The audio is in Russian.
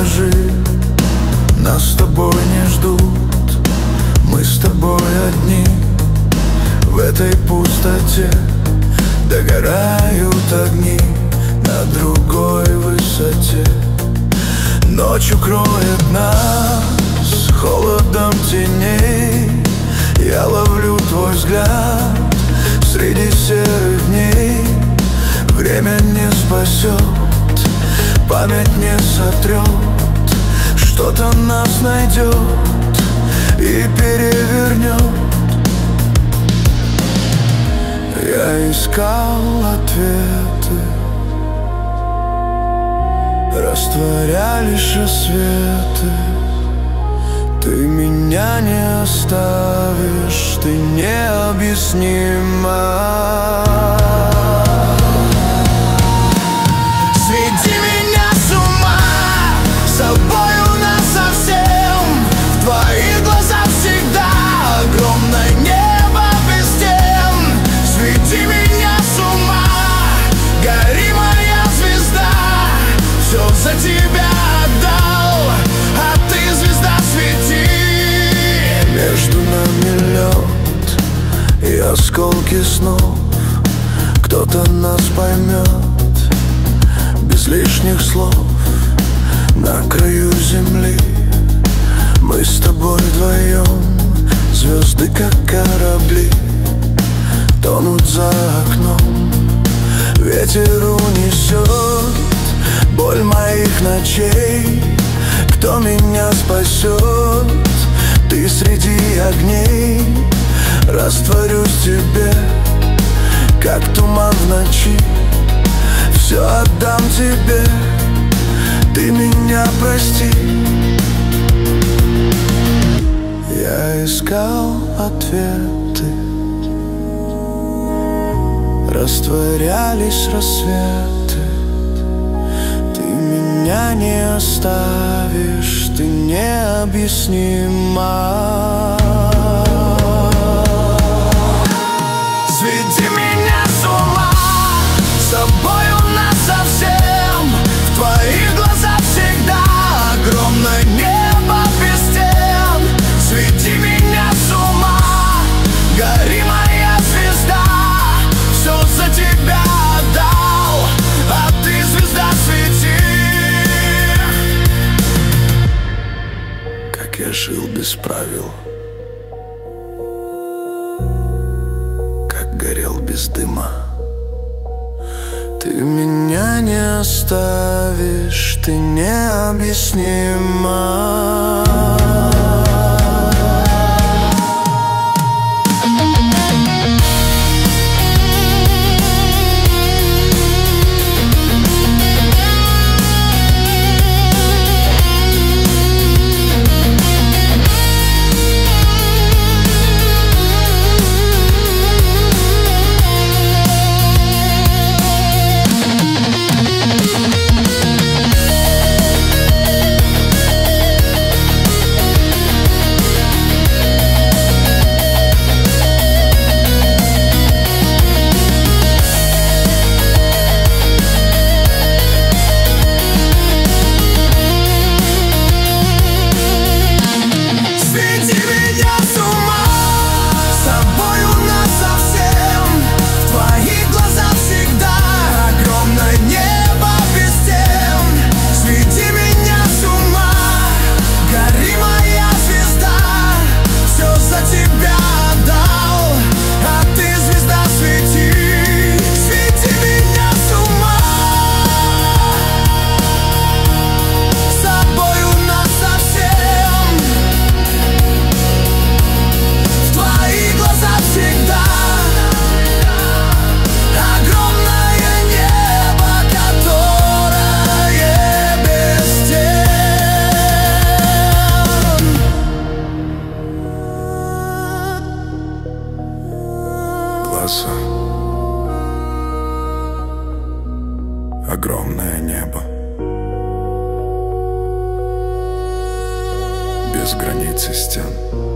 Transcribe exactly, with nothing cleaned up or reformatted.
скажи, нас с тобой не ждут, мы с тобой одни. В этой пустоте догорают огни на другой высоте. Ночь укроет нас холодом теней. Я ловлю твой взгляд среди серых дней. Время не спасет, память не сотрет. Что-то нас найдет и перевернет. Я искал ответы, растворялись рассветы. Ты меня не оставишь, ты необъяснима. Сведи меня с ума, собою насовсем. В твоих глазах всегда огромное небо без стен. Сведи меня с ума, гори моя звезда. Все за тебя отдал, а ты, звезда, свети. Между нами лед и осколки снов. Кто-то нас поймет без лишних слов. На краю земли мы с тобой вдвоем. Звезды, как корабли, тонут за окном. Ветер унесет боль моих ночей. Кто меня спасет? Ты среди огней. Растворюсь в тебе, как туман в ночи. Все отдам тебе, ты меня прости. Я искал ответы, растворялись рассветы. Ты меня не оставишь, ты необъяснима. Сведи меня с ума, с тобою насовсем. В твоих глазах всегда огромное небо без стен. Сведи меня с ума, гори моя звезда. Все за тебя отдал, а ты, звезда, свети. Как я жил без правил, как горел без дыма. Ты меня не оставишь, ты необъяснима. Огромное небо без границ и стен.